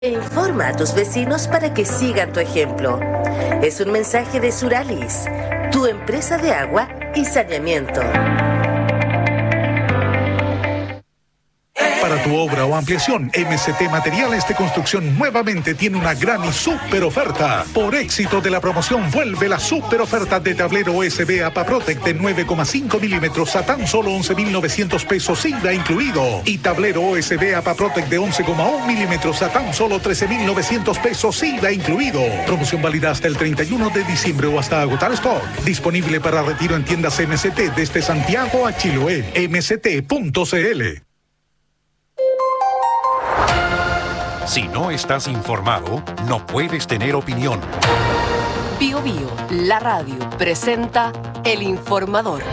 E informa a tus vecinos para que sigan tu ejemplo. Es un mensaje de Suralis, tu empresa de agua y saneamiento. Para tu obra o ampliación, MST Materiales de Construcción nuevamente tiene una gran y súper oferta. Por éxito de la promoción, vuelve la súper oferta de tablero USB APAPROTEC de 9,5 milímetros a tan solo 11.900 pesos IVA incluido. Y tablero USB APAPROTEC de 11,1 milímetros a tan solo 13.900 pesos IVA incluido. Promoción válida hasta el 31 de diciembre o hasta agotar stock. Disponible para retiro en tiendas MST desde Santiago a Chiloé. mst.cl. Si no estás informado, no puedes tener opinión. Bio Bio, la radio, presenta El Informador.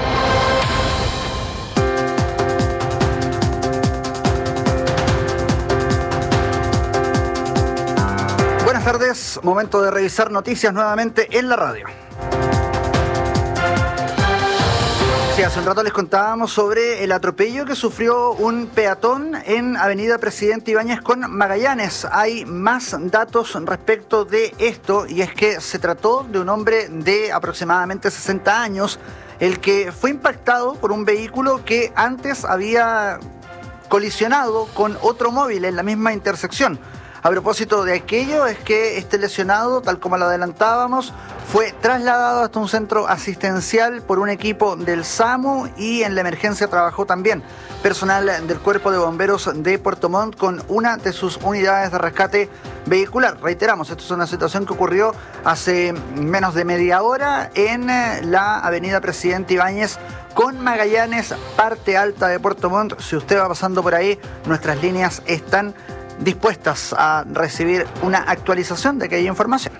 Buenas tardes, momento de revisar noticias nuevamente en la radio. Sí, hace un rato les contábamos sobre el atropello que sufrió un peatón en Avenida Presidente Ibáñez con Magallanes. Hay más datos respecto de esto y es que se trató de un hombre de aproximadamente 60 años, el que fue impactado por un vehículo que antes había colisionado con otro móvil en la misma intersección. A propósito de aquello, es que este lesionado, tal como lo adelantábamos, fue trasladado hasta un centro asistencial por un equipo del SAMU y en la emergencia trabajó también personal del Cuerpo de Bomberos de Puerto Montt con una de sus unidades de rescate vehicular. Reiteramos, esto es una situación que ocurrió hace menos de media hora en la Avenida Presidente Ibáñez con Magallanes, parte alta de Puerto Montt. Si usted va pasando por ahí, nuestras líneas están dispuestas a recibir una actualización de aquella información.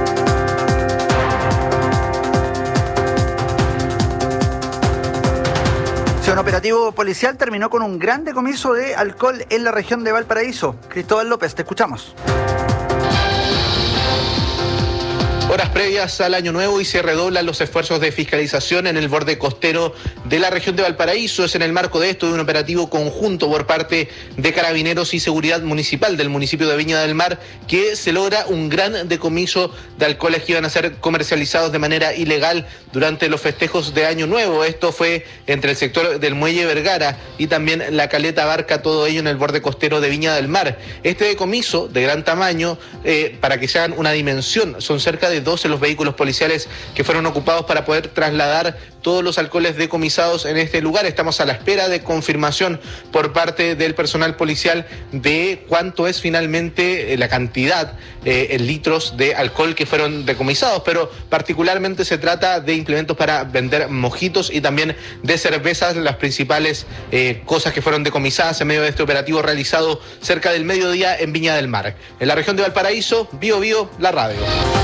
Un operativo policial terminó con un gran decomiso de alcohol en la región de Valparaíso. Cristóbal López, te escuchamos. Horas previas al Año Nuevo y se redoblan los esfuerzos de fiscalización en el borde costero de la región de Valparaíso. Es en el marco de esto de un operativo conjunto por parte de Carabineros y Seguridad Municipal del municipio de Viña del Mar que se logra un gran decomiso de alcoholes que iban a ser comercializados de manera ilegal durante los festejos de Año Nuevo. Esto fue entre el sector del Muelle Vergara y también la Caleta Barca, todo ello en el borde costero de Viña del Mar. Este decomiso de gran tamaño, para que se hagan una dimensión, son cerca de 12 los vehículos policiales que fueron ocupados para poder trasladar todos los alcoholes decomisados en este lugar. Estamos a la espera de confirmación por parte del personal policial de cuánto es finalmente la cantidad en litros de alcohol que fueron decomisados, pero particularmente se trata de implementos para vender mojitos y también de cervezas, las principales cosas que fueron decomisadas en medio de este operativo realizado cerca del mediodía en Viña del Mar. En la región de Valparaíso, Bio Bio, la radio.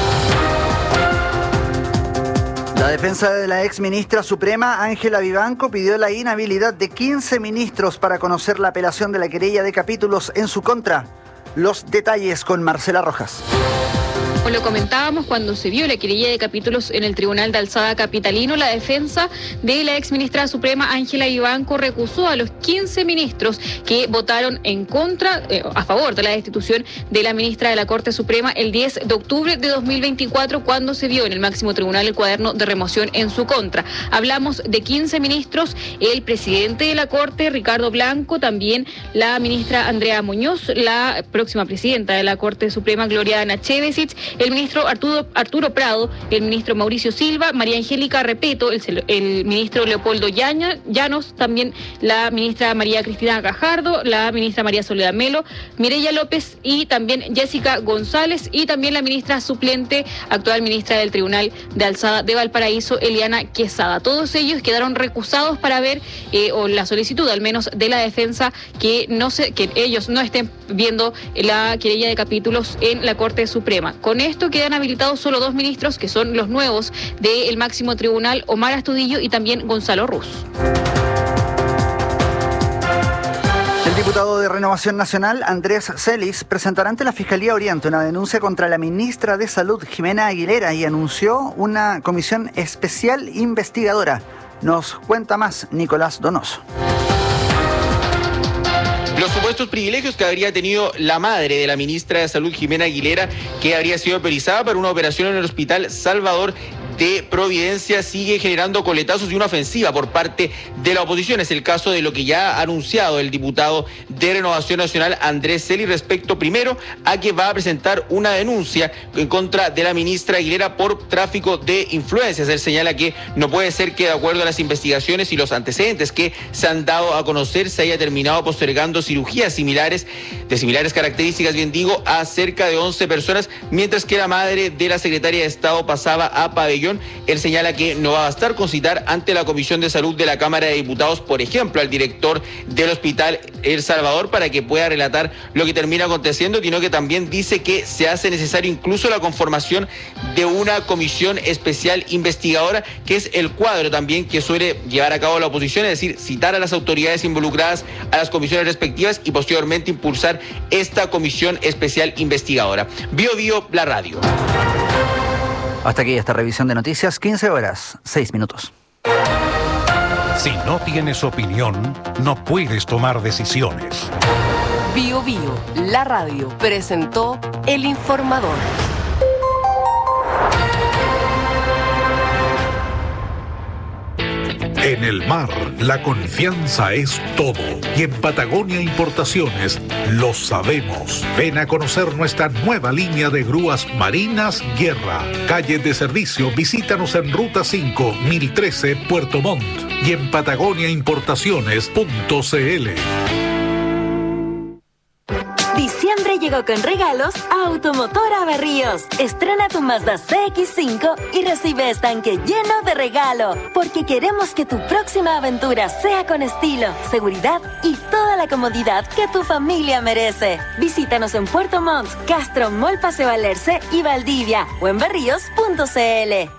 La defensa de la ex ministra suprema, Ángela Vivanco, pidió la inhabilidad de 15 ministros para conocer la apelación de la querella de capítulos en su contra. Los detalles con Marcela Rojas. Como lo comentábamos, cuando se vio la querella de capítulos en el Tribunal de Alzada capitalino, la defensa de la ex ministra suprema Ángela Vivanco recusó a los 15 ministros que votaron en contra, a favor de la destitución de la ministra de la Corte Suprema el 10 de octubre de 2024, cuando se vio en el máximo tribunal el cuaderno de remoción en su contra. Hablamos de 15 ministros, el presidente de la Corte, Ricardo Blanco, también la ministra Andrea Muñoz, la próxima presidenta de la Corte Suprema, Gloria Ana Chevesic, el ministro Arturo Prado, el ministro Mauricio Silva, María Angélica Repeto, el ministro Leopoldo Llanos, también la ministra María Cristina Gajardo, la ministra María Soledad Melo, Mireya López y también Jessica González y también la ministra suplente, actual ministra del Tribunal de Alzada de Valparaíso, Eliana Quesada. Todos ellos quedaron recusados para ver, o la solicitud al menos de la defensa, que ellos no estén viendo la querella de capítulos en la Corte Suprema. Con esto quedan habilitados solo 2 ministros, que son los nuevos del máximo tribunal, Omar Astudillo y también Gonzalo Ruz. El diputado de Renovación Nacional, Andrés Celis, presentará ante la Fiscalía Oriente una denuncia contra la ministra de Salud, Jimena Aguilera, y anunció una comisión especial investigadora. Nos cuenta más Nicolás Donoso. Los supuestos privilegios que habría tenido la madre de la ministra de Salud, Jimena Aguilera, que habría sido autorizada para una operación en el Hospital Salvador de Providencia, sigue generando coletazos y una ofensiva por parte de la oposición. Es el caso de lo que ya ha anunciado el diputado de Renovación Nacional, Andrés Celi, respecto primero a que va a presentar una denuncia en contra de la ministra Aguilera por tráfico de influencias. Él señala que no puede ser que, de acuerdo a las investigaciones y los antecedentes que se han dado a conocer, se haya terminado postergando cirugías similares, de similares características, bien digo, a cerca de 11 personas, mientras que la madre de la secretaria de Estado pasaba a pabellón. Él señala que no va a bastar con citar ante la Comisión de Salud de la Cámara de Diputados, por ejemplo, al director del Hospital El Salvador para que pueda relatar lo que termina aconteciendo, sino que también dice que se hace necesario incluso la conformación de una comisión especial investigadora, que es el cuadro también que suele llevar a cabo la oposición, es decir, citar a las autoridades involucradas, a las comisiones respectivas y posteriormente impulsar esta comisión especial investigadora. Bio Bio, la radio. Hasta aquí esta revisión de noticias, 15 horas, 6 minutos. Si no tienes opinión, no puedes tomar decisiones. Bio Bio, la radio, presentó El Informador. En el mar, la confianza es todo. Y en Patagonia Importaciones lo sabemos. Ven a conocer nuestra nueva línea de grúas marinas Guerra. Calle de servicio, visítanos en Ruta 5, 1013, Puerto Montt. Y en patagoniaimportaciones.cl. Diciembre llegó con regalos a Automotora Berríos. Estrena tu Mazda CX-5 y recibe estanque lleno de regalo, porque queremos que tu próxima aventura sea con estilo, seguridad y toda la comodidad que tu familia merece. Visítanos en Puerto Montt, Castro, Mall Paseo Alerce y Valdivia o en berríos.cl.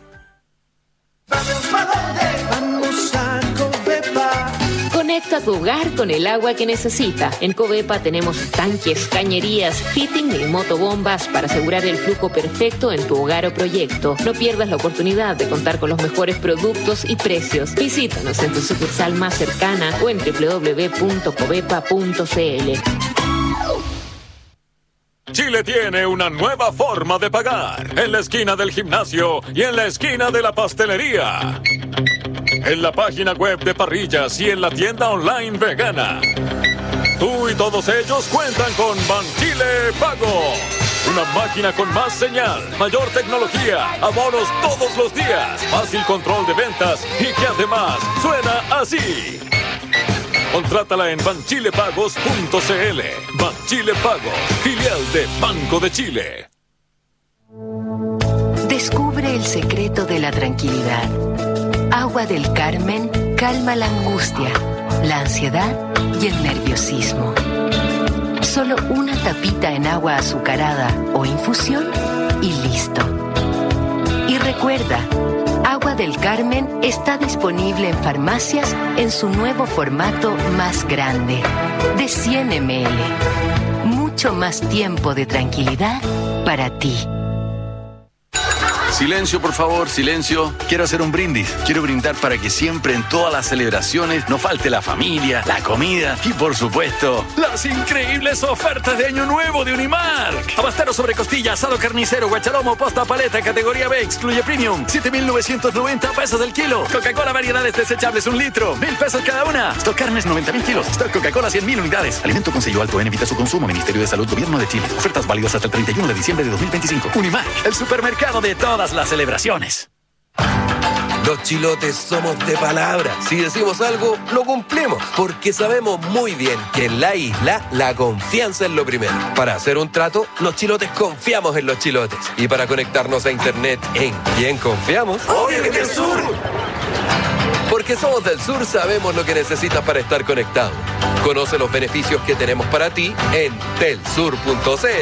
Conecta tu hogar con el agua que necesita. En Covepa tenemos tanques, cañerías, fitting y motobombas para asegurar el flujo perfecto en tu hogar o proyecto. No pierdas la oportunidad de contar con los mejores productos y precios. Visítanos en tu sucursal más cercana o en www.covepa.cl. Chile tiene una nueva forma de pagar. En la esquina del gimnasio y en la esquina de la pastelería. En la página web de Parrillas y en la tienda online vegana. Tú y todos ellos cuentan con Banchile Pago. Una máquina con más señal, mayor tecnología, abonos todos los días, fácil control de ventas y que además suena así. Contrátala en banchilepagos.cl. Banchile Pagos, filial de Banco de Chile. Descubre el secreto de la tranquilidad. Agua del Carmen calma la angustia, la ansiedad y el nerviosismo. Solo una tapita en agua azucarada o infusión y listo. Y recuerda, Agua del Carmen está disponible en farmacias en su nuevo formato más grande, de 100 ml. Mucho más tiempo de tranquilidad para ti. Silencio, por favor, silencio. Quiero hacer un brindis. Quiero brindar para que siempre en todas las celebraciones no falte la familia, la comida y, por supuesto, las increíbles ofertas de Año Nuevo de Unimark. Abastero sobre costilla, asado carnicero, guachalomo, posta paleta, categoría B, excluye premium. 7,990 pesos el kilo. Coca-Cola variedades desechables 1 litro, 1,000 pesos cada una. Stock carnes 90,000 kilos. Stock Coca-Cola 100,000 unidades. Alimento con sello alto N, evita su consumo. Ministerio de Salud, Gobierno de Chile. Ofertas válidas hasta el 31 de diciembre de 2025. Unimark, el supermercado de todas las celebraciones. Los chilotes somos de palabra. Si decimos algo, lo cumplimos. Porque sabemos muy bien que en la isla la confianza es lo primero. Para hacer un trato, los chilotes confiamos en los chilotes. Y para conectarnos a internet, ¿en quién confiamos? ¡Obvio que Del Sur! Porque somos del sur, sabemos lo que necesitas para estar conectado. Conoce los beneficios que tenemos para ti en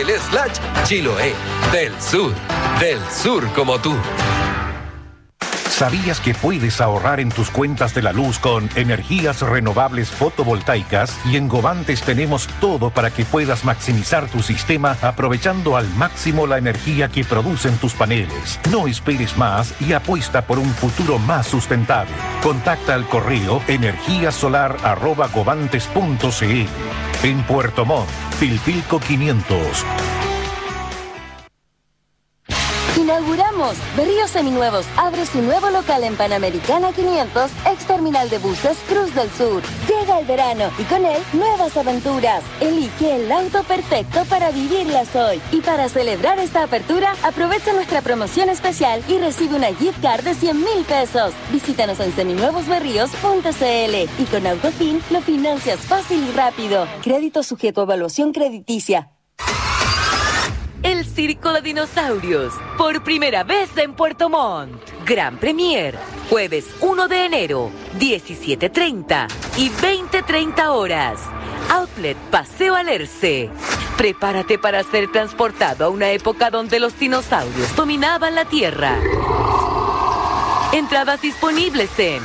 telsur.cl/Chiloé. Del Sur como tú. ¿Sabías que puedes ahorrar en tus cuentas de la luz con energías renovables fotovoltaicas? Y en Govantes tenemos todo para que puedas maximizar tu sistema aprovechando al máximo la energía que producen tus paneles. No esperes más y apuesta por un futuro más sustentable. Contacta al correo energiasolar@govantes.cl. En Puerto Montt, Pilpilco 500. Inauguramos Berríos Seminuevos. Abre su nuevo local en Panamericana 500, ex terminal de buses Cruz del Sur. Llega el verano y con él nuevas aventuras. Elige el auto perfecto para vivirlas hoy. Y para celebrar esta apertura, aprovecha nuestra promoción especial y recibe una gift card de 100,000 pesos. Visítanos en seminuevosberríos.cl y con Autofin lo financias fácil y rápido. Crédito sujeto a evaluación crediticia. El Circo de Dinosaurios, por primera vez en Puerto Montt. Gran Premier, jueves 1 de enero, 17:30 y 20:30 horas. Outlet Paseo Alerce. Prepárate para ser transportado a una época donde los dinosaurios dominaban la Tierra. Entradas disponibles en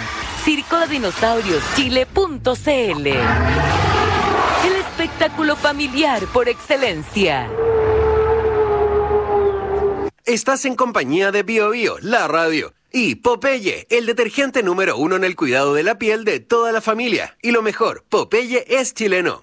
circodedinosaurioschile.cl. El espectáculo familiar por excelencia. Estás en compañía de Bio Bio, la radio, y Popeye, el detergente número 1 en el cuidado de la piel de toda la familia. Y lo mejor, Popeye es chileno.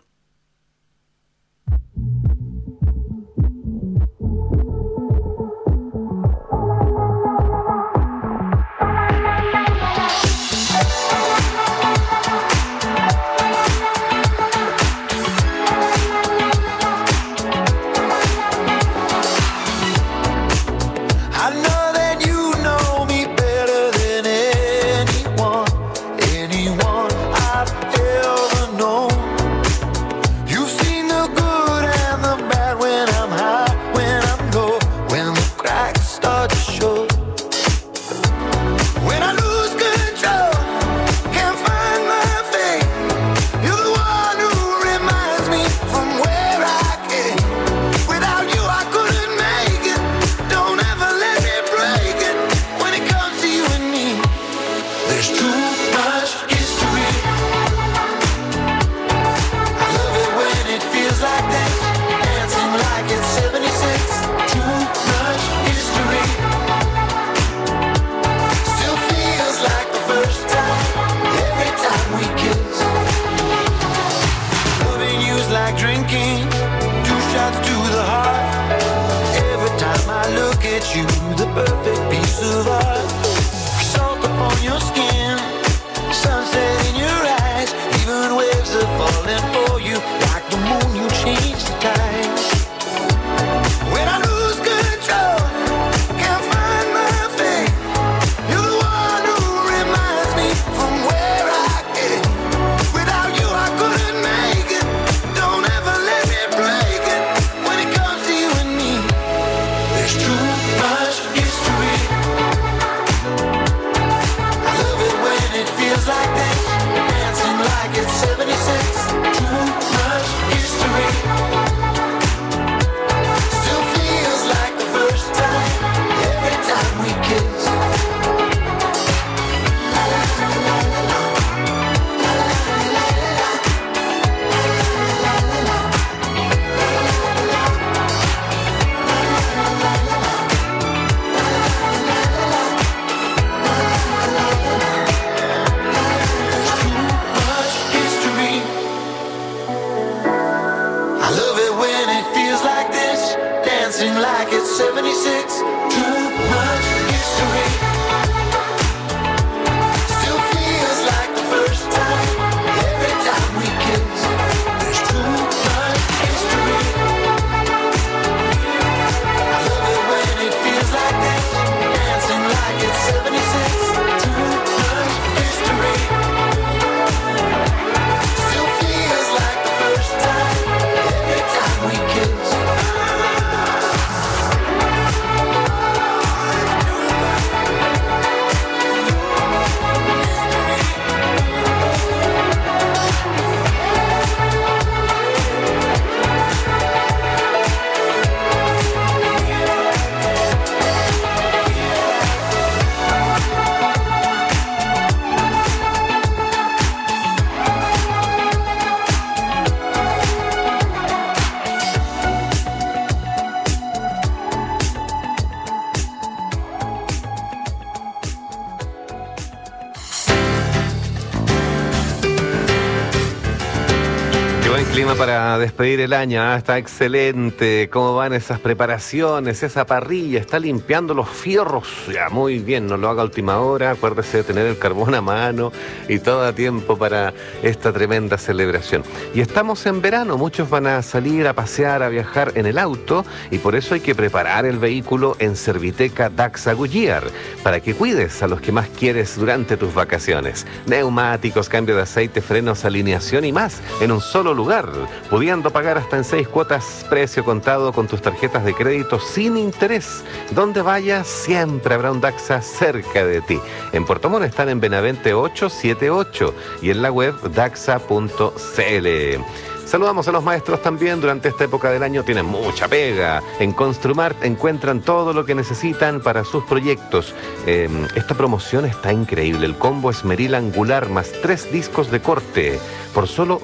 Bueno, para despedir el año, está excelente. ¿Cómo van esas preparaciones? Esa parrilla está limpiando los fierros. Ya, muy bien, no lo haga a última hora. Acuérdese de tener el carbón a mano y todo a tiempo para esta tremenda celebración. Y estamos en verano, muchos van a salir a pasear, a viajar en el auto y por eso hay que preparar el vehículo en Serviteca Dachsa Goodyear para que cuides a los que más quieres durante tus vacaciones. Neumáticos, cambio de aceite, frenos, alineación y más en un solo lugar, pudiendo pagar hasta en 6 cuotas, precio contado con tus tarjetas de crédito sin interés. Donde vayas, siempre habrá un Dachsa cerca de ti. En Puerto Montt están en Benavente 878 y en la web dachsa.cl. Saludamos a los maestros también. Durante esta época del año tienen mucha pega. En Construmart encuentran todo lo que necesitan para sus proyectos. Esta promoción está increíble. El combo esmeril angular más 3 discos de corte por solo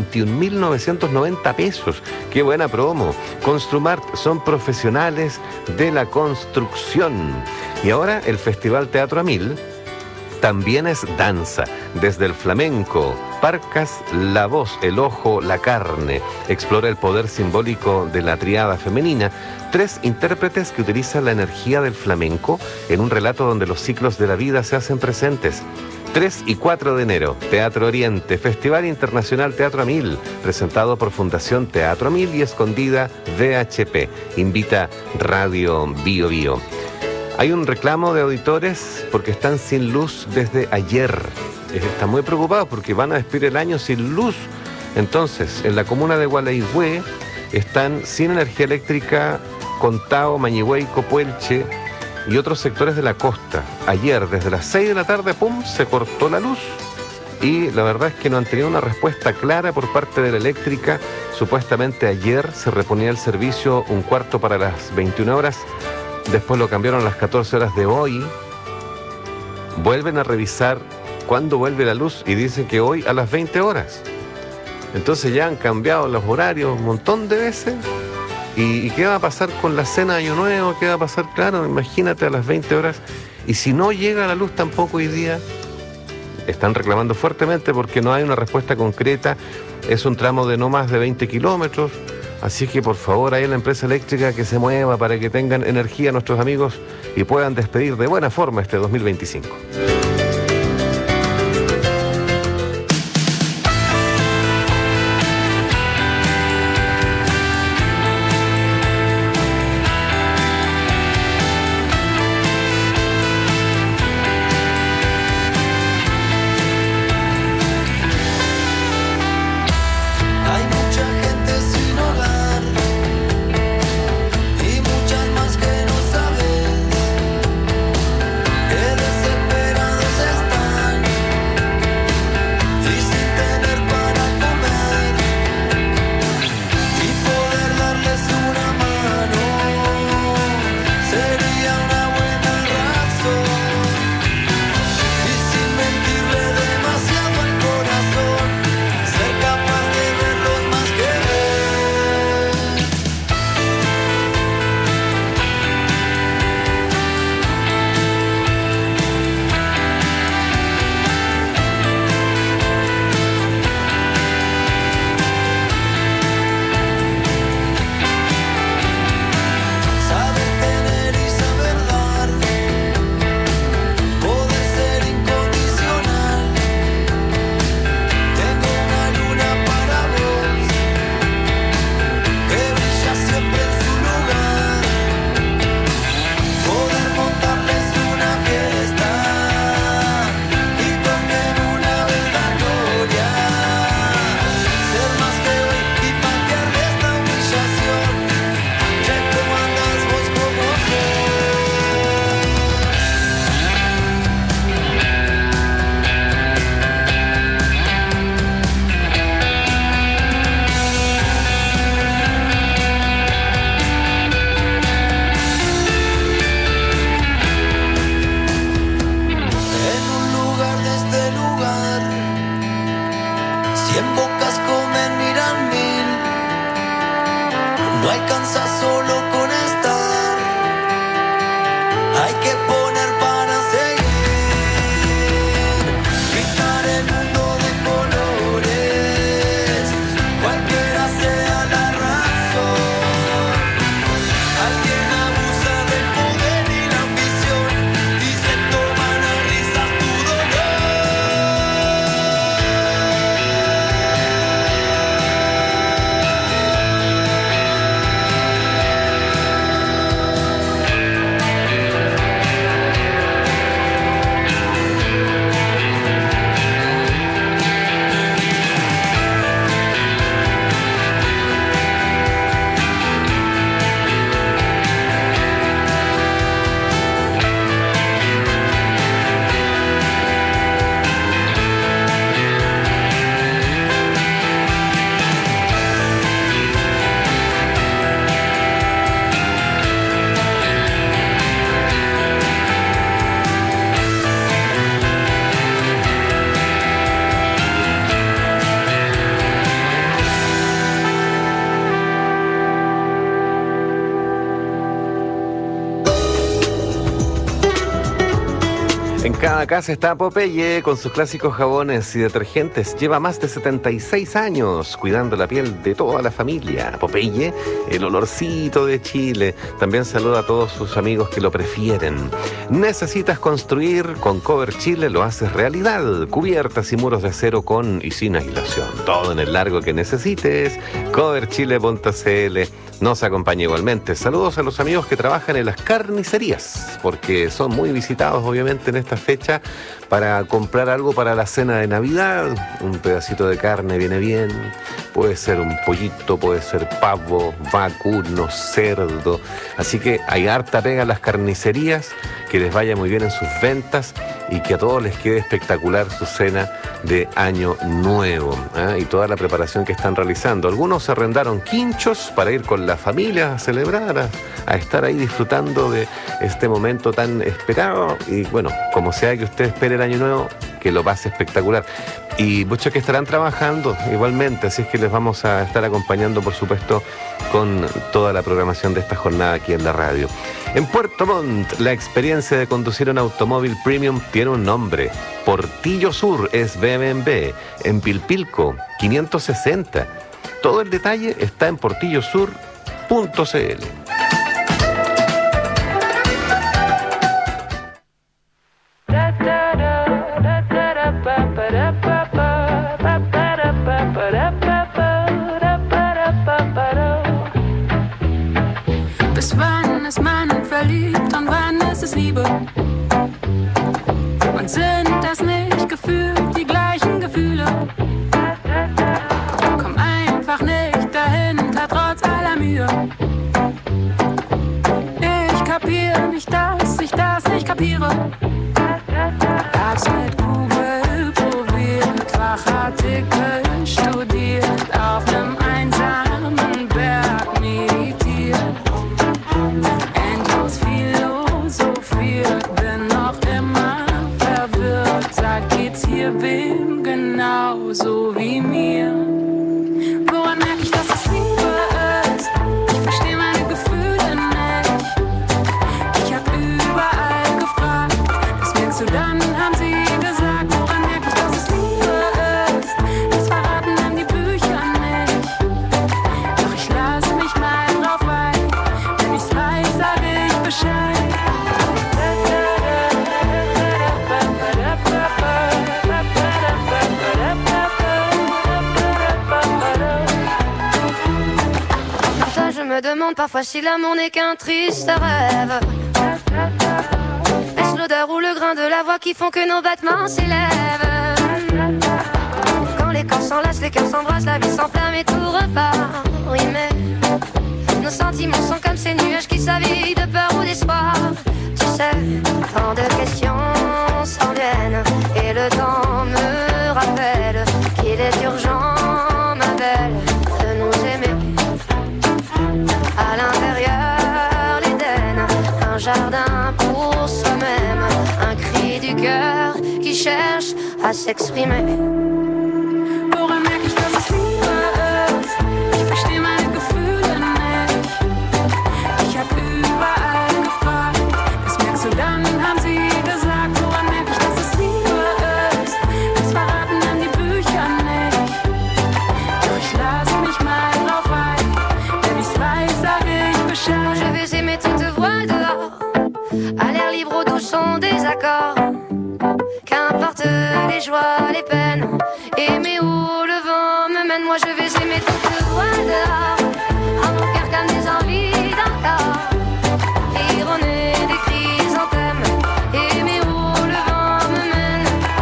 21.990 pesos. ¡Qué buena promo! Construmart son profesionales de la construcción. Y ahora el Festival Teatro a Mil también es danza, desde el flamenco, parcas, la voz, el ojo, la carne. Explora el poder simbólico de la triada femenina. 3 intérpretes que utilizan la energía del flamenco en un relato donde los ciclos de la vida se hacen presentes. 3 y 4 de enero, Teatro Oriente, Festival Internacional Teatro a Mil, presentado por Fundación Teatro a Mil y Escondida VHP. Invita Radio Bio Bio. Hay un reclamo de auditores porque están sin luz desde ayer. Están muy preocupados porque van a despedir el año sin luz. Entonces, en la comuna de Gualeguaychú están sin energía eléctrica Contao, Mañihueico, Puelche y otros sectores de la costa. Ayer, desde las 6 de la tarde, ¡pum!, se cortó la luz. Y la verdad es que no han tenido una respuesta clara por parte de la eléctrica. Supuestamente ayer se reponía el servicio un cuarto para las 21 horas. Después lo cambiaron a las 14 horas de hoy. Vuelven a revisar cuándo vuelve la luz y dicen que hoy a las 20 horas. Entonces ya han cambiado los horarios un montón de veces. ¿Y qué va a pasar con la cena de Año Nuevo? ¿Qué va a pasar? Claro, imagínate a las 20 horas. Y si no llega la luz tampoco hoy día, están reclamando fuertemente porque no hay una respuesta concreta. Es un tramo de no más de 20 kilómetros. Así que por favor, ahí en la empresa eléctrica que se mueva para que tengan energía nuestros amigos y puedan despedir de buena forma este 2025. Y muchas más que no sabes, que desesperan En cada casa está Popeye con sus clásicos jabones y detergentes. Lleva más de 76 años cuidando la piel de toda la familia. Popeye, el olorcito de Chile. También saluda a todos sus amigos que lo prefieren. ¿Necesitas construir? Con Cover Chile lo haces realidad. Cubiertas y muros de acero con y sin aislación. Todo en el largo que necesites. coverchile.cl nos acompaña igualmente. Saludos a los amigos que trabajan en las carnicerías, porque son muy visitados obviamente en esta fecha para comprar algo para la cena de Navidad. Un pedacito de carne viene bien, puede ser un pollito, puede ser pavo, vacuno, cerdo. Así que hay harta pega en las carnicerías, que les vaya muy bien en sus ventas y que a todos les quede espectacular su cena de Año Nuevo, y toda la preparación que están realizando. Algunos se arrendaron quinchos para ir con la familia a celebrar, a estar ahí disfrutando de este momento tan esperado. Y bueno, como sea que usted espere el Año Nuevo, que lo pase espectacular. Y muchos que estarán trabajando igualmente, así es que les vamos a estar acompañando, por supuesto, con toda la programación de esta jornada aquí en la radio. En Puerto Montt, la experiencia de conducir un automóvil premium tiene un nombre. Portillo Sur es BMW. En Pilpilco, 560. Todo el detalle está en portillosur.cl. Bis wann ist man verliebt und wann ist es Liebe? Und sind das nicht gefühlt die gleichen Gefühle? Komm einfach nicht dahinter, trotz aller Mühe. Ich kapiere nicht, dass ich das nicht kapiere. Hab's mit Google probiert, Fachartikel studiert, auf nem einsamen Berg meditiert. Endlos philosophiert, bin noch immer verwirrt. Sag, geht's hier wem genauso wie mir? Woran merk ich, dass es Liebe ist? Ich versteh meine Gefühle nicht. Ich hab überall gefragt, was merkst du dann, haben sie gesagt. Woran merk ich, dass es Liebe ist? Das verraten dann die Bücher nicht. Doch ich lasse mich mal drauf ein. Wenn ich's weiß, sage ich Bescheid. Je me demande parfois si l'amour n'est qu'un triste rêve. Est-ce l'odeur ou le grain de la voix qui font que nos battements s'élèvent? Quand les corps s'enlacent, les cœurs s'embrassent, la vie s'enflamme et tout repart. Oui mais nos sentiments sont comme ces nuages qui s'avillent de peur ou d'espoir. Tu sais, tant de questions s'en viennent et le temps me rappelle qu'il est urgent, ma belle, de nous aimer. À l'intérieur, l'Éden, un jardin pour soi-même, un cri du cœur qui cherche à s'exprimer. Woran merk ich, dass es Liebe ist? Ich versteh meine Gefühle nicht. Ich hab überall gefragt, was merkst du dann, haben sie gesagt. Woran merk ich, dass es Liebe ist? Das verraten dann die Bücher nicht. Doch ich lasse mich mal drauf ein. Wenn ich's weiß, sage ich Bescheid. Je vais aimer toute voile dehors, à l'air libre, au doux son des accords. Qu'importe les joies, les peines, aimer où le vent me mène. Moi je vais aimer toute voile dehors, à mon cœur comme des envies d'encore. Ironer des chrysanthèmes, aimer où le vent me mène.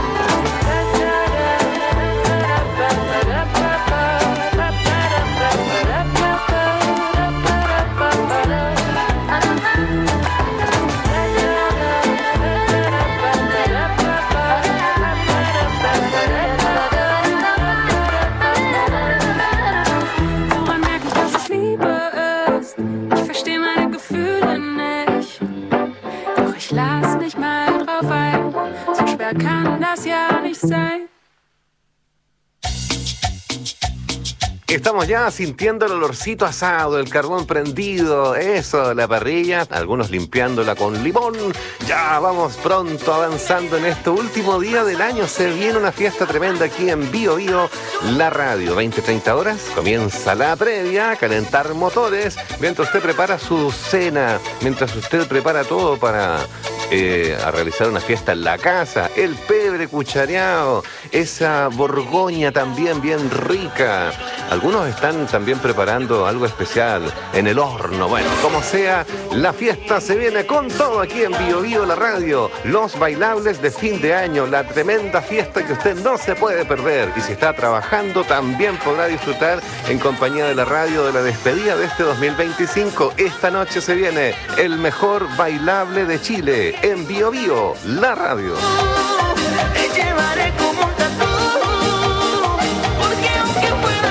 Woran merk ich, dass es Liebe ist? Ich versteh meine Gefühle nicht. Doch ich lass mich mal drauf ein. So schwer kann das ja nicht sein. estamos ya sintiendo el olorcito asado, el carbón prendido, eso, la parrilla, algunos limpiándola con limón. Ya vamos pronto avanzando en este último día del año. Se viene una fiesta tremenda aquí en Bio Bio, la radio. 20-30 horas, comienza la previa, calentar motores, mientras usted prepara su cena, mientras usted prepara todo para a realizar una fiesta en la casa, el pebre cuchareado, esa borgoña también bien rica. Algunos están también preparando algo especial en el horno. Bueno, como sea, la fiesta se viene con todo aquí en Bio Bio, la radio. Los bailables de fin de año, la tremenda fiesta que usted no se puede perder. Y si está trabajando, también podrá disfrutar en compañía de la radio de la despedida de este 2025. Esta noche se viene el mejor bailable de Chile en Bio Bio, la radio. Te llevaré como un tatu, porque aunque pueda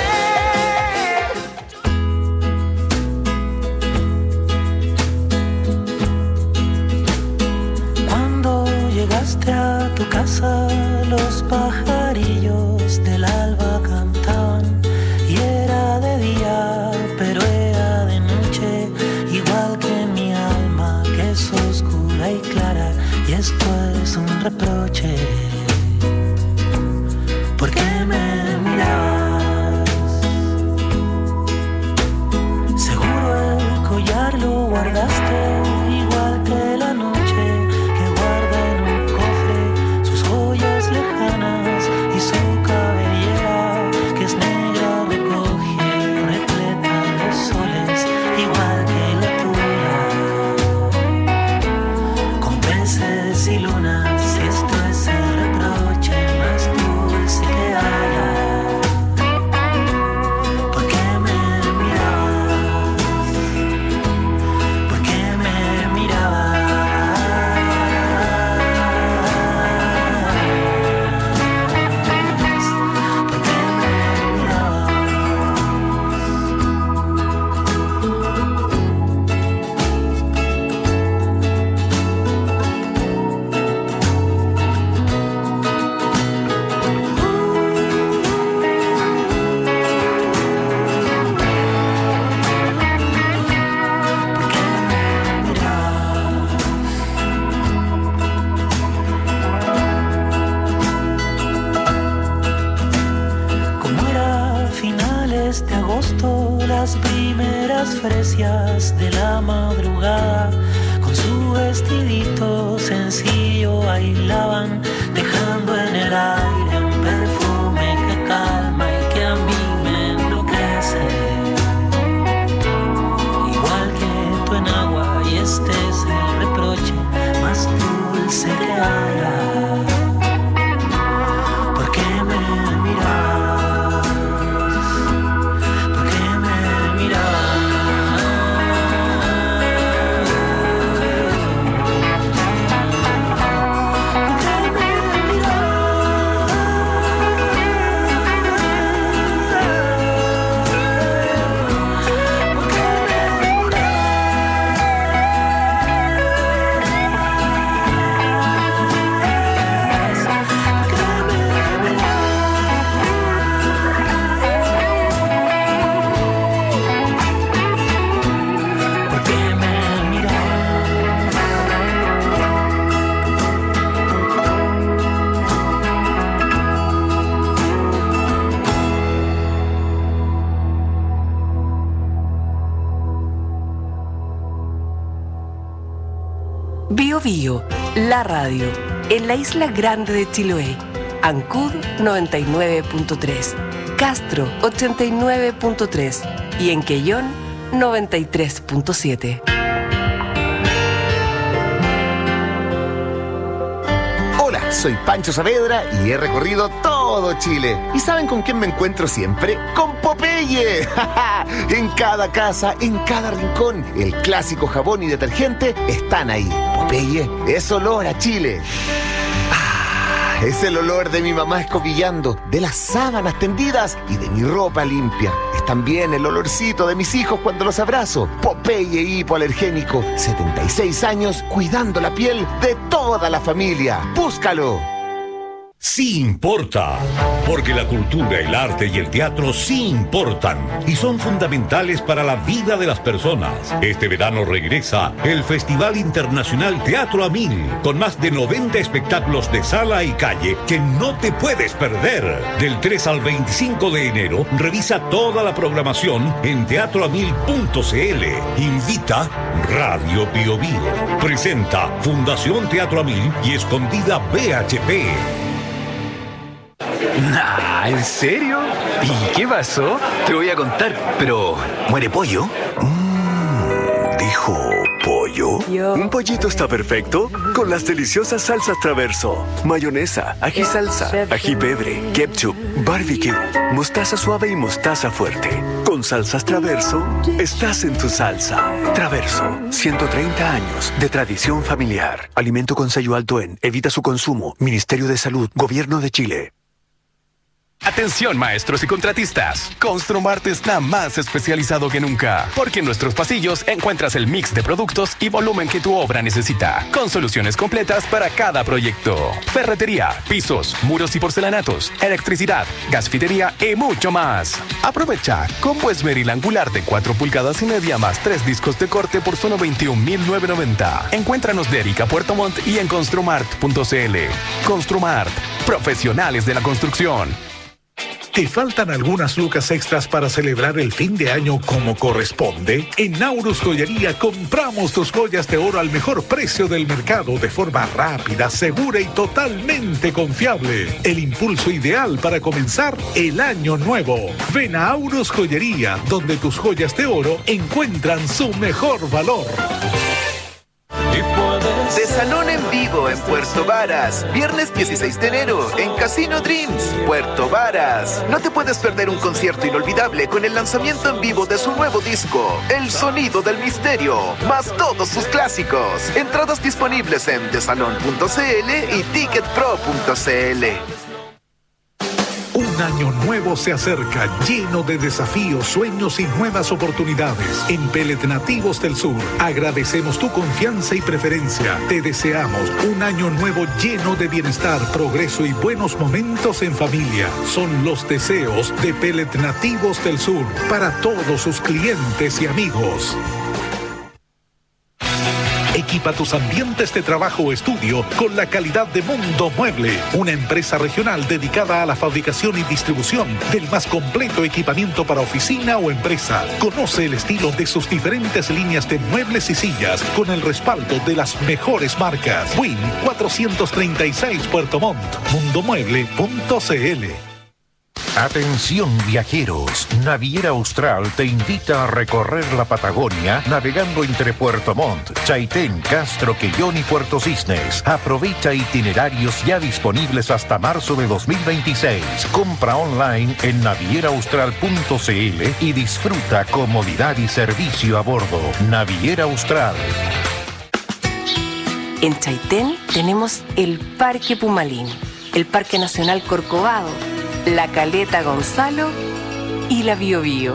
doler. Cuando llegaste a tu casa, los pajarillos del alba cantaban, y era de día, pero era de noche, igual que mi alma, que es oscura y clara, y esto es un reproche. ¿Por qué me mirabas? Seguro el collar lo guardaste, igual que la noche que guarda en un cofre sus joyas lejanas y su cabellera que es negra recoge repleta de soles, igual que la tuya. Y lunas, esto es el reproche más dulce que haya. ¿Por qué me mirabas? ¿Por qué me mirabas? ¿Por qué me de agosto, las primeras fresias de la madrugada, con su vestidito sencillo bailaban, dejando en el aire un perfume que calma y que a mí me enloquece. Igual que tu enagua, y este es el reproche más dulce que haya. ¿Por qué me miras? Bio Bio, la radio, en la isla grande de Chiloé. Ancud 99.3, Castro 89.3 y en Quellón 93.7. Hola, soy Pancho Saavedra y he recorrido todo Chile. ¿Y saben con quién me encuentro siempre? ¡Con Popeye! En cada casa, en cada rincón, el clásico jabón y detergente están ahí. Popeye es olor a Chile. Es el olor de mi mamá escobillando, de las sábanas tendidas y de mi ropa limpia. Es también el olorcito de mis hijos cuando los abrazo. Popeye hipoalergénico, 76 años cuidando la piel de toda la familia. ¡Búscalo! Sí importa, porque la cultura, el arte y el teatro sí importan y son fundamentales para la vida de las personas. Este verano regresa el Festival Internacional Teatro a 1000, con más de 90 espectáculos de sala y calle que no te puedes perder. Del 3 al 25 de enero, revisa toda la programación en teatroamil.cl. Invita Radio Bio Bio. Presenta Fundación Teatro a 1000 y Escondida BHP. Nah, ¿en serio? ¿Y qué pasó? Te voy a contar, pero ¿muere pollo? ¿Dijo pollo? Un pollito está perfecto con las deliciosas salsas Traverso. Mayonesa, ají salsa, ají pebre, ketchup, barbecue, mostaza suave y mostaza fuerte. Con salsas Traverso, estás en tu salsa. Traverso, 130 años de tradición familiar. Alimento con sello alto en. Evita su consumo. Ministerio de Salud, Gobierno de Chile. Atención maestros y contratistas, Construmart está más especializado que nunca, porque en nuestros pasillos encuentras el mix de productos y volumen que tu obra necesita, con soluciones completas para cada proyecto. Ferretería, pisos, muros y porcelanatos, electricidad, gasfitería y mucho más. Aprovecha combo esmeril angular de 4 pulgadas y media más 3 discos de corte por solo 21.990. Encuéntranos de Erika Puerto Montt y en construmart.cl. Construmart, profesionales de la construcción. ¿Te faltan algunas lucas extras para celebrar el fin de año como corresponde? En Naurus Joyería compramos tus joyas de oro al mejor precio del mercado de forma rápida, segura y totalmente confiable. El impulso ideal para comenzar el año nuevo. Ven a Naurus Joyería, donde tus joyas de oro encuentran su mejor valor. De Salón en Vivo en Puerto Varas, viernes 16 de enero en Casino Dreams, Puerto Varas. No te puedes perder un concierto inolvidable con el lanzamiento en vivo de su nuevo disco, El Sonido del Misterio, más todos sus clásicos. Entradas disponibles en desalon.cl y ticketpro.cl. Un año nuevo se acerca, lleno de desafíos, sueños y nuevas oportunidades. En Pellet Nativos del Sur, agradecemos tu confianza y preferencia. Te deseamos un año nuevo lleno de bienestar, progreso y buenos momentos en familia. Son los deseos de Pellet Nativos del Sur para todos sus clientes y amigos. Equipa tus ambientes de trabajo o estudio con la calidad de Mundo Mueble, una empresa regional dedicada a la fabricación y distribución del más completo equipamiento para oficina o empresa. Conoce el estilo de sus diferentes líneas de muebles y sillas con el respaldo de las mejores marcas. Win 436 Puerto Montt, mundomueble.cl. Atención viajeros, Naviera Austral te invita a recorrer la Patagonia navegando entre Puerto Montt, Chaitén, Castro, Quellón y Puerto Cisnes. Aprovecha itinerarios ya disponibles hasta marzo de 2026. Compra online en navieraaustral.cl y disfruta comodidad y servicio a bordo. Naviera Austral. En Chaitén tenemos el Parque Pumalín, el Parque Nacional Corcovado, la Caleta Gonzalo y la Bio Bio.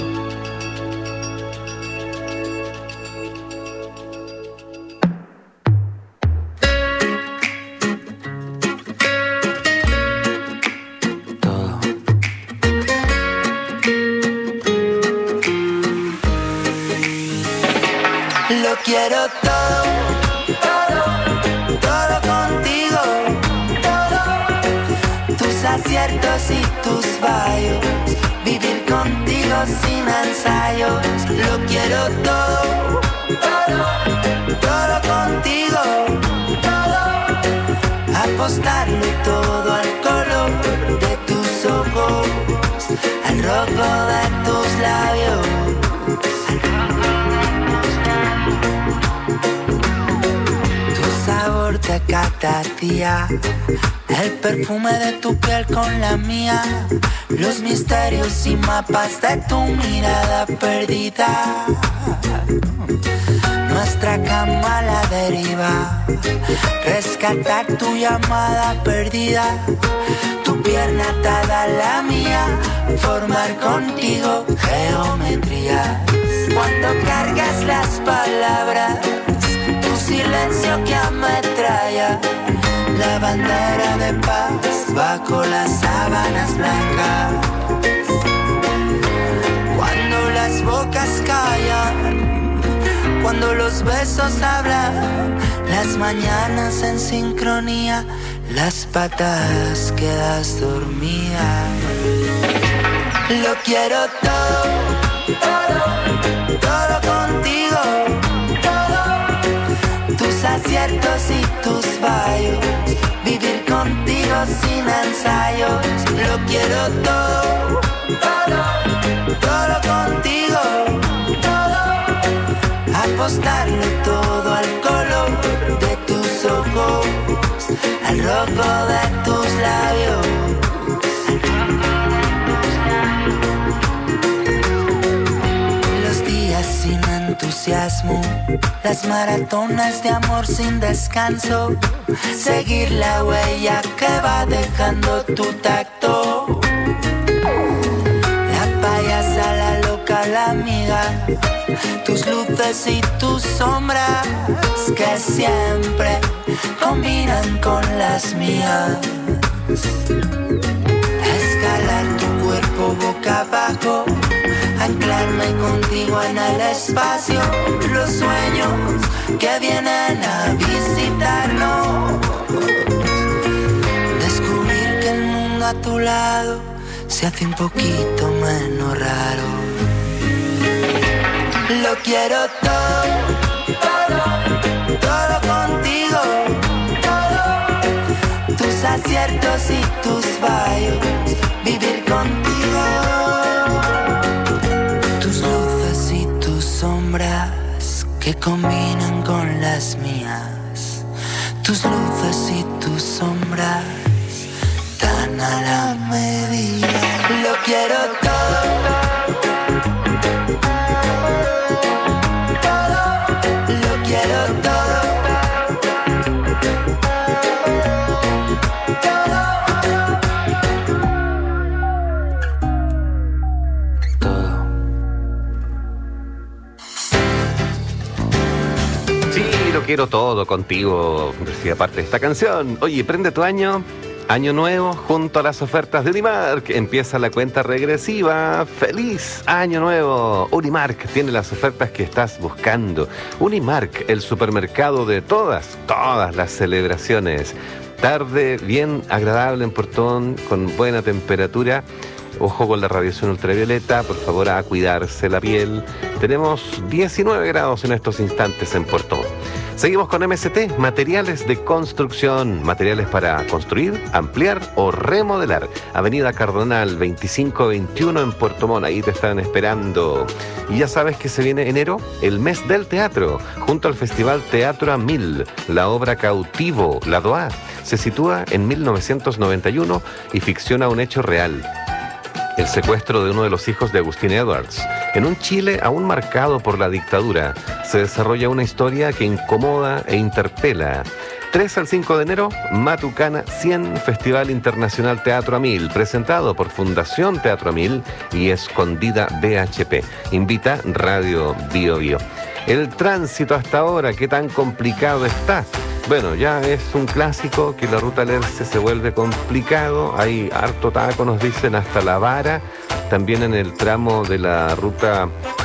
Lo quiero todo, todo, todo contigo, todo, tus aciertos y tus fallos, vivir contigo sin ensayos. Lo quiero todo, todo, todo contigo, todo, apostarlo todo al color de tus ojos, al rojo de tus labios. De cada día, el perfume de tu piel con la mía, los misterios y mapas de tu mirada perdida, nuestra cama a la deriva, rescatar tu llamada perdida, tu pierna atada a la mía, formar contigo geometrías, cuando cargas las palabras, silencio que ametralla, la bandera de paz bajo las sábanas blancas. Cuando las bocas callan, cuando los besos hablan, las mañanas en sincronía, las patas quedas dormida. Lo quiero todo, todo, todo contigo, todo, tus aciertos y tus fallos, vivir contigo sin ensayos. Lo quiero todo, todo, todo contigo, todo, apostarlo todo al color de tus ojos, al rojo de tus labios. Los días sin entusiasmo, las maratonas de amor sin descanso, seguir la huella que va dejando tu tacto. La payasa, la loca, la amiga, tus luces y tus sombras que siempre combinan con las mías. Escalar tu cuerpo boca abajo, anclarme contigo en el espacio, los sueños que vienen a visitarnos, descubrir que el mundo a tu lado se hace un poquito menos raro. Lo quiero todo, todo, todo contigo, todo, tus aciertos y tus fallos, vivir contigo, tus luces y tus sombras que combinan con las mías, tus luces y tus sombras tan a la medida. Lo quiero todo. Quiero todo contigo, decía parte de esta canción. Oye, prende tu año nuevo junto a las ofertas de Unimark. Empieza la cuenta regresiva. ¡Feliz año nuevo! Unimark tiene las ofertas que estás buscando. Unimark, el supermercado de todas las celebraciones. Tarde bien agradable en Puerto Montt, con buena temperatura. Ojo con la radiación ultravioleta, por favor a cuidarse la piel. Tenemos 19 grados en estos instantes en Puerto Montt. Seguimos con MST, materiales de construcción, materiales para construir, ampliar o remodelar. Avenida Cardonal 2521 en Puerto Montt, ahí te están esperando. Y ya sabes que se viene enero, el mes del teatro, junto al Festival Teatro a 1000, la obra Cautivo, la DOA. Se sitúa en 1991 y ficciona un hecho real: el secuestro de uno de los hijos de Agustín Edwards. En un Chile aún marcado por la dictadura, se desarrolla una historia que incomoda e interpela. 3 al 5 de enero, Matucana 100, Festival Internacional Teatro a 1000, presentado por Fundación Teatro a 1000 y Escondida BHP. Invita Radio Bio Bio. El tránsito hasta ahora, ¿qué tan complicado está? Bueno, ya es un clásico que la ruta Alerce se vuelve complicado. Hay harto taco, nos dicen, hasta La Vara. También en el tramo de la ruta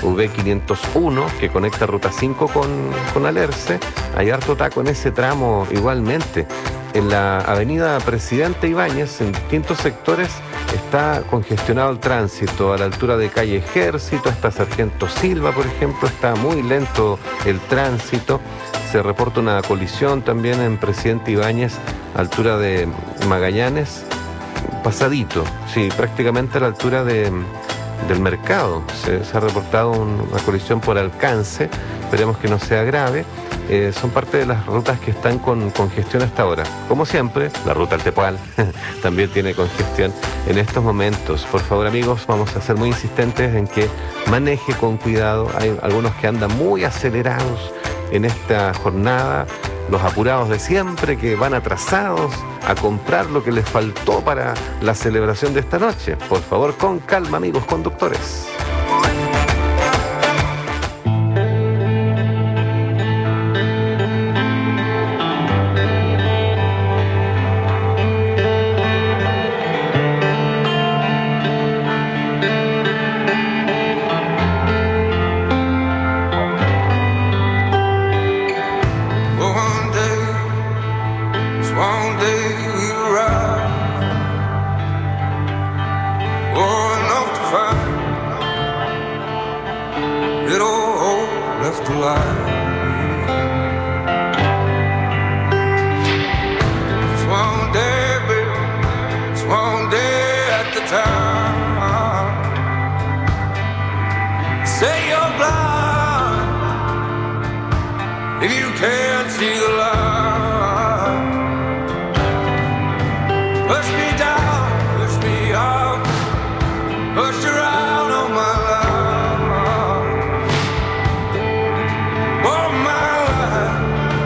V501, que conecta ruta 5 con Alerce. Hay harto taco en ese tramo igualmente. En la avenida Presidente Ibáñez, en distintos sectores, está congestionado el tránsito. A la altura de calle Ejército, hasta Sargento Silva, por ejemplo, está muy lento el tránsito. Se reporta una colisión también en Presidente Ibáñez, altura de Magallanes, pasadito, sí, prácticamente a la altura del mercado. Se ha reportado una colisión por alcance, esperemos que no sea grave. Son parte de las rutas que están con congestión hasta ahora. Como siempre, la ruta al Tepual también tiene congestión en estos momentos. Por favor, amigos, vamos a ser muy insistentes en que maneje con cuidado. Hay algunos que andan muy acelerados en esta jornada, los apurados de siempre que van atrasados a comprar lo que les faltó para la celebración de esta noche. Por favor, con calma, amigos conductores. if you can't see the light. Push me down, push me out, push around on my life. Oh my life,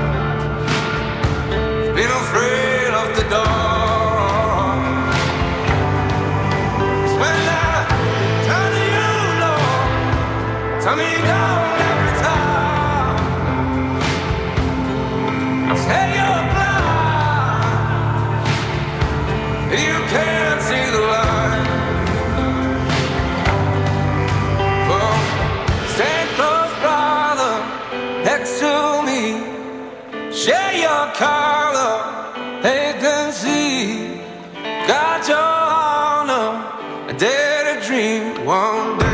been afraid of the dark. It's when I turn to you, Lord, turn me down every time. Say you're blind, you can't see the light. Oh, stay close, brother, next to me. Share your color, they can see. Got your honor, I dare to dream one day.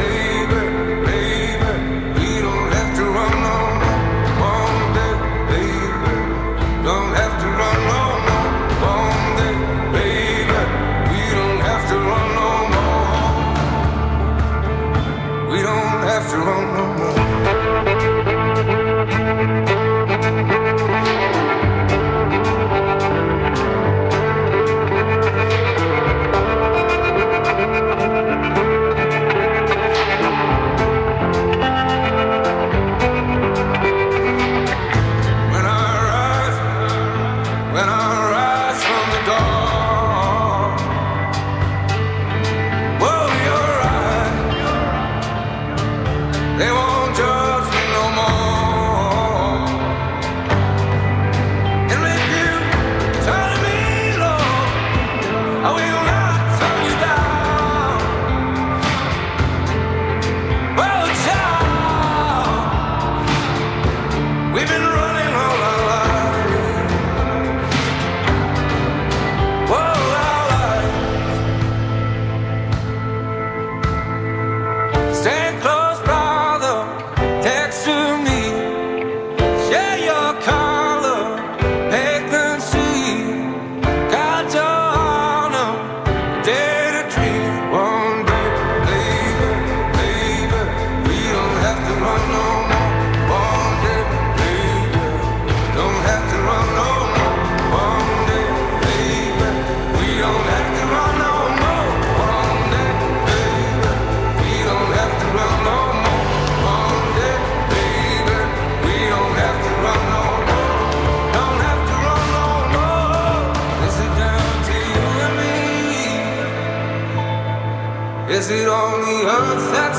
Is it only us that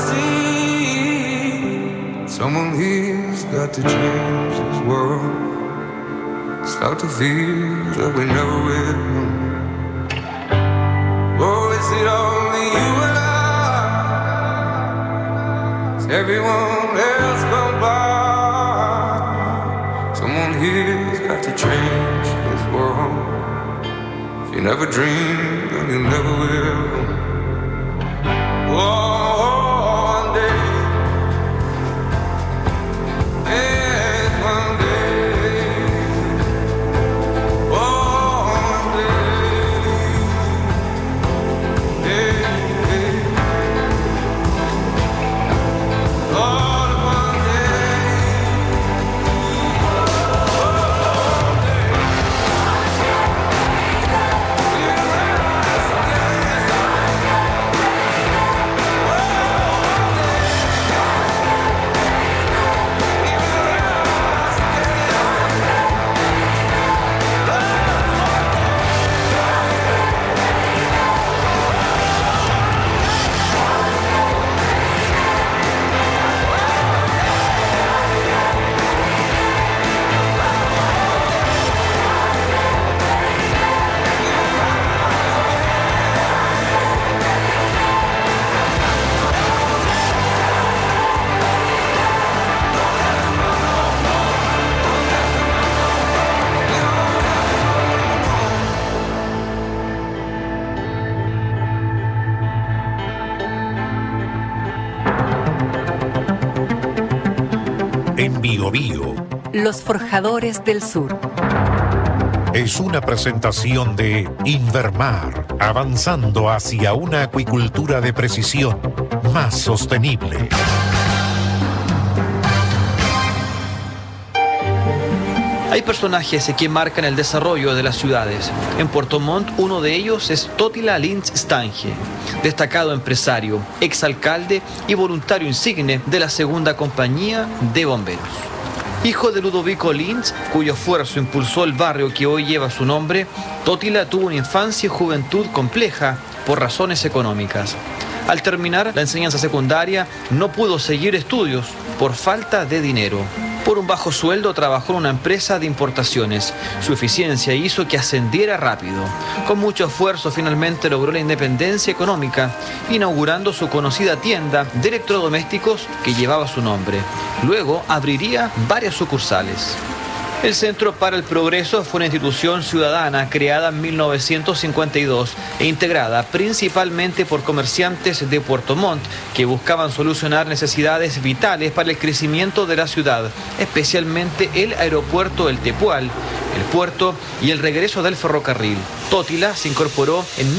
sees? Someone here's got to change this world. Start to feel that we never will. Oh, is it only you and I? Is everyone else gone by? Someone here's got to change this world. If you never dream, then you never will. One day, yes, one day, one day, Lord, one En Bio Bio, Los Forjadores del Sur. Es una presentación de Invermar, avanzando hacia una acuicultura de precisión más sostenible. Hay personajes que marcan el desarrollo de las ciudades. En Puerto Montt, uno de ellos es Totila Lynch Stange, destacado empresario, exalcalde y voluntario insigne de la segunda compañía de bomberos. Hijo de Ludovico Lynch, cuyo esfuerzo impulsó el barrio que hoy lleva su nombre, Totila tuvo una infancia y juventud compleja por razones económicas. Al terminar la enseñanza secundaria, no pudo seguir estudios por falta de dinero. Por un bajo sueldo trabajó en una empresa de importaciones. Su eficiencia hizo que ascendiera rápido. Con mucho esfuerzo finalmente logró la independencia económica, inaugurando su conocida tienda de electrodomésticos que llevaba su nombre. Luego abriría varias sucursales. El Centro para el Progreso fue una institución ciudadana creada en 1952 e integrada principalmente por comerciantes de Puerto Montt que buscaban solucionar necesidades vitales para el crecimiento de la ciudad, especialmente el aeropuerto El Tepual, el puerto y el regreso del ferrocarril. Totila se incorporó en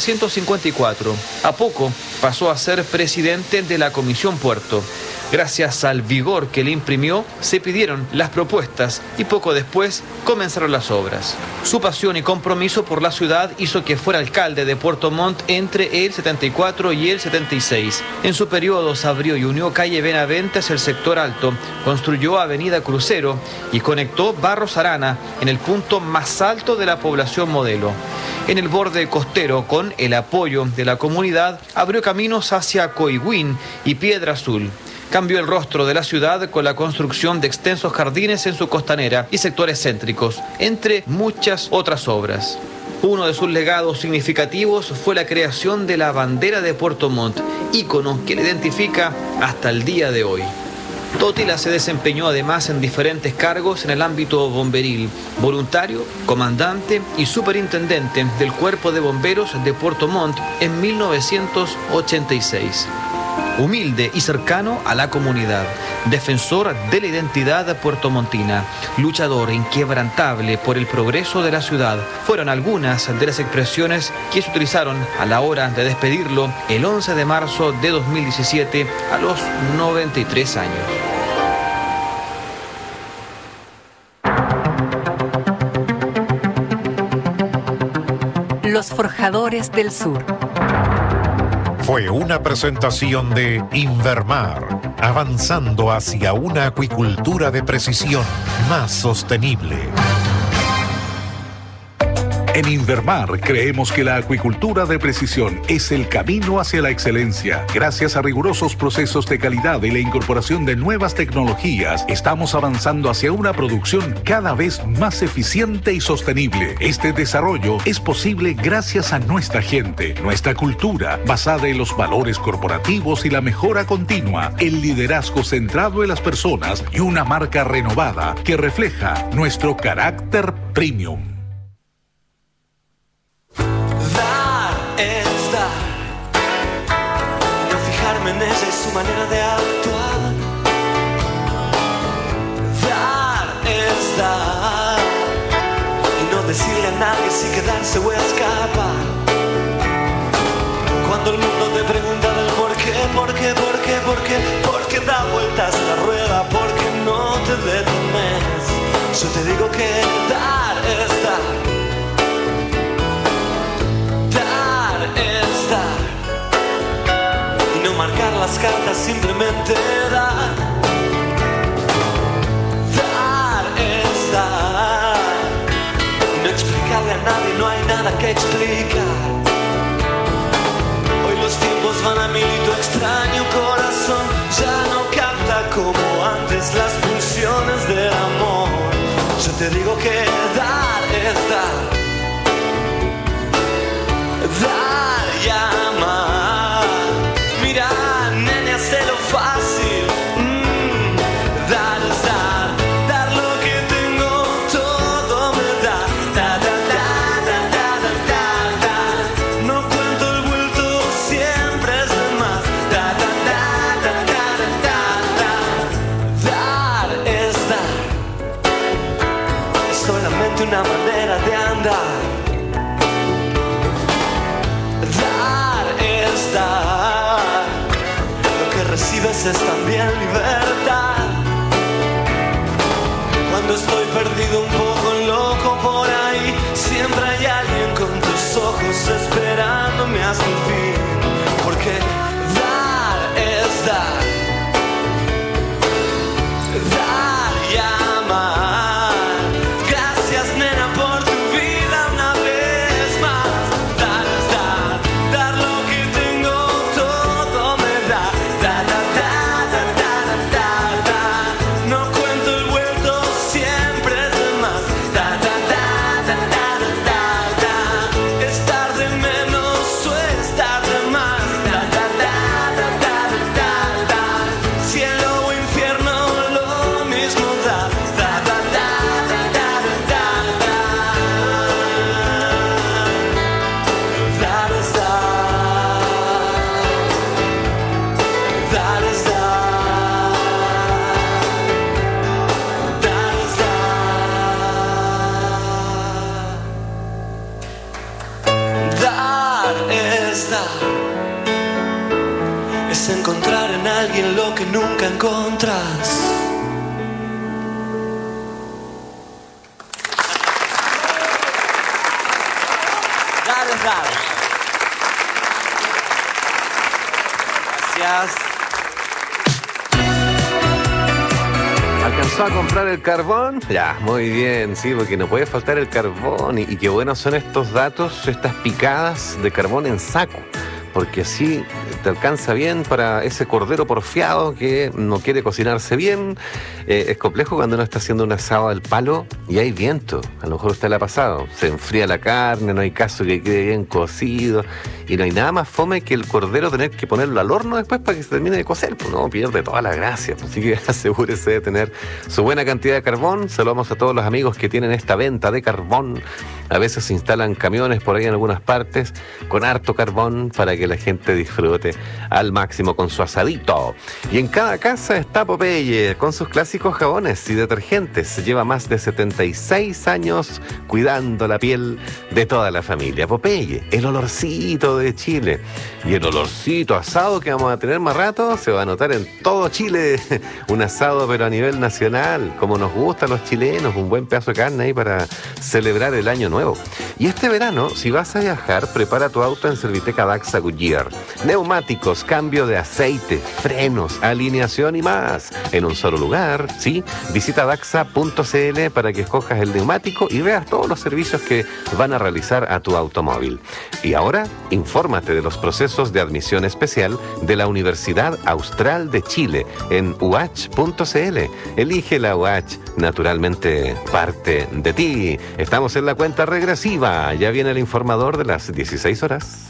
1954. A poco pasó a ser presidente de la Comisión Puerto. Gracias al vigor que le imprimió, se pidieron las propuestas y poco después comenzaron las obras. Su pasión y compromiso por la ciudad hizo que fuera alcalde de Puerto Montt entre el 74 y el 76. En su periodo se abrió y unió calle Benavente hacia el sector alto, construyó avenida Crucero y conectó Barros Arana en el punto más alto de la población modelo. En el borde costero, con el apoyo de la comunidad, abrió caminos hacia Coihuín y Piedra Azul. Cambió el rostro de la ciudad con la construcción de extensos jardines en su costanera y sectores céntricos, entre muchas otras obras. Uno de sus legados significativos fue la creación de la bandera de Puerto Montt, ícono que le identifica hasta el día de hoy. Totila se desempeñó además en diferentes cargos en el ámbito bomberil, voluntario, comandante y superintendente del Cuerpo de Bomberos de Puerto Montt en 1986. Humilde y cercano a la comunidad, defensor de la identidad puertomontina, luchador inquebrantable por el progreso de la ciudad, fueron algunas de las expresiones que se utilizaron a la hora de despedirlo el 11 de marzo de 2017 a los 93 años. Los Forjadores del Sur. Fue una presentación de Invermar, avanzando hacia una acuicultura de precisión más sostenible. En Invermar creemos que la acuicultura de precisión es el camino hacia la excelencia. Gracias a rigurosos procesos de calidad y la incorporación de nuevas tecnologías, estamos avanzando hacia una producción cada vez más eficiente y sostenible. Este desarrollo es posible gracias a nuestra gente, nuestra cultura, basada en los valores corporativos y la mejora continua, el liderazgo centrado en las personas y una marca renovada que refleja nuestro carácter premium. En ella y su manera de actuar. Dar es dar y no decirle a nadie si quedarse o escapar. Cuando el mundo te pregunta del por qué, porque da vueltas la rueda, porque no te detenes, yo te digo que dar es dar. Dar es dar. No marcar las cartas, simplemente dar. Dar es dar. No explicarle a nadie, no hay nada que explicar. Hoy los tiempos van a mil y tu extraño corazón ya no capta como antes las pulsiones del amor. Yo te digo que dar es dar. Dar y amar. Mira, nene, hazlo fácil. Dar es dar, dar lo que tengo, todo me da. Da, da, da, da, da, da, da, da. No cuento el vuelto, siempre es de más. Da, da, da, da, da, da, da, da. Dar es dar. Es solamente una manera de andar. Dar es dar. Recibes es también libertad. Cuando cuando estoy perdido, un poco loco por ahí, siempre hay alguien con tus ojos esperándome hasta el fin. Porque dar es dar, dar y amar. Gracias, nena, por tu vida una vez más. Dar es dar, dar lo que tengo, todo me da. Da, da, da, da, da, da, da, da. No cuento el vuelto, siempre es de más. Da, da, da, da, da, da, da, da. Estar de menos o estar de más. Da, da, da, da, da, da, da. Cielo o infierno, lo mismo da. Da, da, da, da, da, da, da. Dar es dar. Dar es dar. Dar es dar. Dar es dar. Es encontrar en alguien lo que nunca encontras. Dar es dar. Gracias. ¿Alcanzó a comprar el carbón? Ya, muy bien, sí, porque no puede faltar el carbón. Y qué buenos son estos datos, estas picadas de carbón en saco, porque así te alcanza bien para ese cordero porfiado que no quiere cocinarse bien. Es complejo cuando uno está haciendo un asado al palo y hay viento. A lo mejor usted le ha pasado. Se enfría la carne, no hay caso que quede bien cocido. Y no hay nada más fome que el cordero tener que ponerlo al horno después para que se termine de cocer. Pues no, pierde toda la gracia. Así que asegúrese de tener su buena cantidad de carbón. Saludamos a todos los amigos que tienen esta venta de carbón. A veces se instalan camiones por ahí en algunas partes con harto carbón para que la gente disfrute al máximo con su asadito. Y en cada casa está Popeye con sus clásicos jabones y detergentes. Lleva más de 76 años cuidando la piel de toda la familia. Popeye, el olorcito de Chile. Y el olorcito asado que vamos a tener más rato se va a notar en todo Chile. Un asado pero a nivel nacional, como nos gusta a los chilenos, un buen pedazo de carne ahí para celebrar el año nuevo. Y este verano, si vas a viajar, prepara tu auto en Serviteca Daxa Goodyear. Neumáticos, cambio de aceite, frenos, alineación y más. En un solo lugar, ¿sí? Visita daxa.cl para que escojas el neumático y veas todos los servicios que van a realizar a tu automóvil. Y ahora, infórmate de los procesos de admisión especial de la Universidad Austral de Chile en UH.cl. Elige la UH, naturalmente parte de ti. Estamos en la cuenta regresiva. Ya viene el informador de las 16 horas.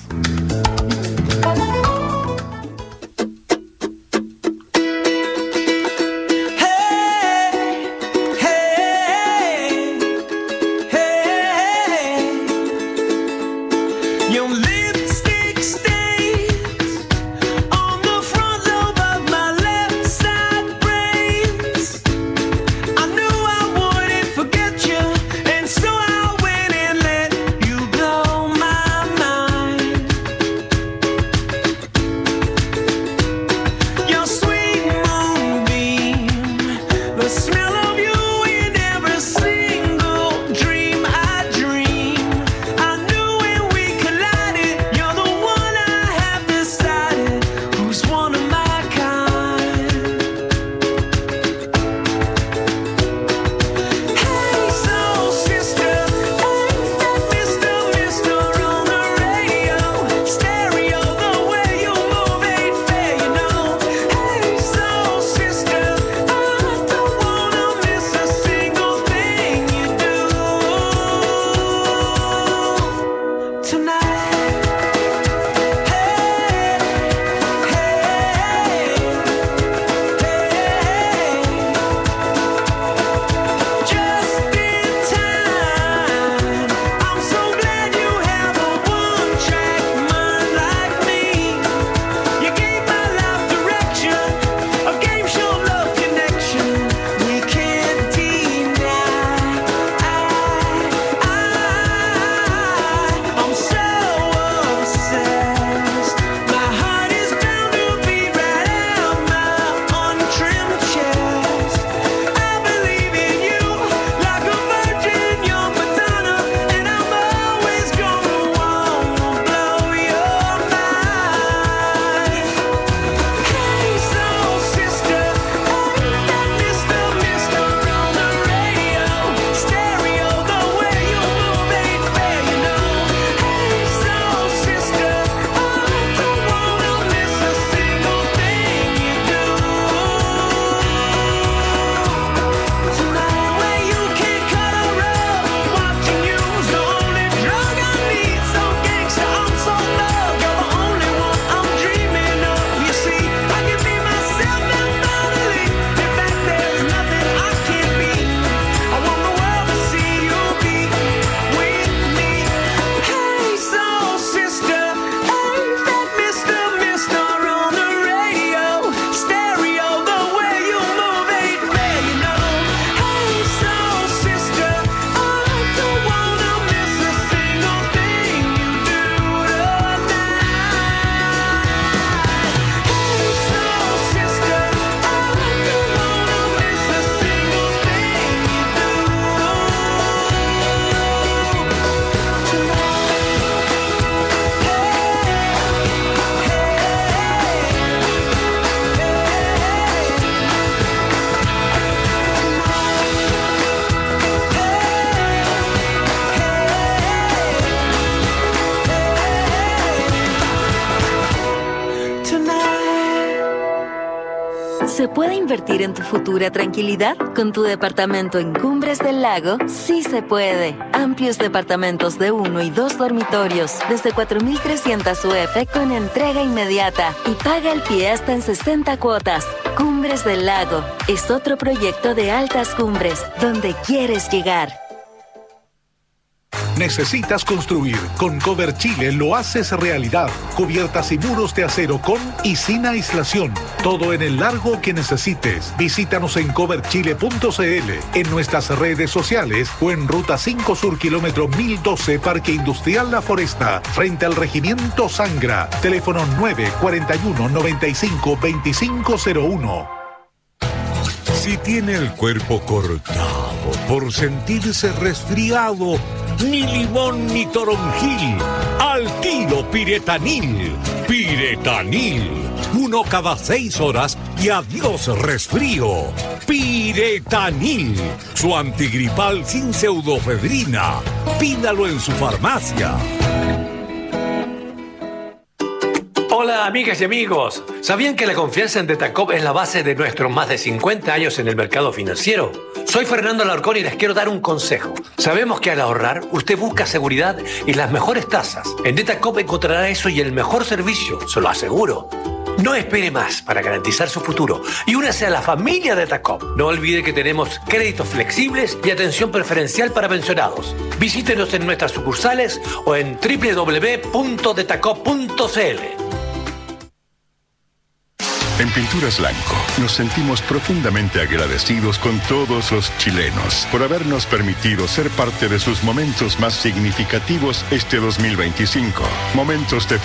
¿Se puede invertir en tu futura tranquilidad? Con tu departamento en Cumbres del Lago, sí se puede. Amplios departamentos de 1 y 2 dormitorios, desde 4.300 UF con entrega inmediata y paga el pie hasta en 60 cuotas. Cumbres del Lago es otro proyecto de Altas Cumbres, donde quieres llegar. ¿Necesitas construir? Con Cover Chile lo haces realidad. Cubiertas y muros de acero con y sin aislación. Todo en el largo que necesites. Visítanos en coverchile.cl, en nuestras redes sociales o en Ruta 5 Sur, kilómetro 1012, Parque Industrial La Foresta, frente al Regimiento Sangra. Teléfono 941-95-2501. Si tiene el cuerpo cortado por sentirse resfriado, ni limón ni toronjil, al tiro Piretanil. Piretanil, 1 cada 6 horas y adiós resfrío. Piretanil, su antigripal sin pseudofedrina. Pídalo en su farmacia. Hola amigas y amigos, ¿sabían que la confianza en Detacop es la base de nuestros más de 50 años en el mercado financiero? Soy Fernando Alarcón y les quiero dar un consejo. Sabemos que al ahorrar usted busca seguridad y las mejores tasas. En Detacop encontrará eso y el mejor servicio, se lo aseguro. No espere más para garantizar su futuro y únase a la familia Detacop. No olvide que tenemos créditos flexibles y atención preferencial para pensionados. Visítenos en nuestras sucursales o en www.detacop.cl. En Pinturas Blanco nos sentimos profundamente agradecidos con todos los chilenos por habernos permitido ser parte de sus momentos más significativos este 2025. Momentos de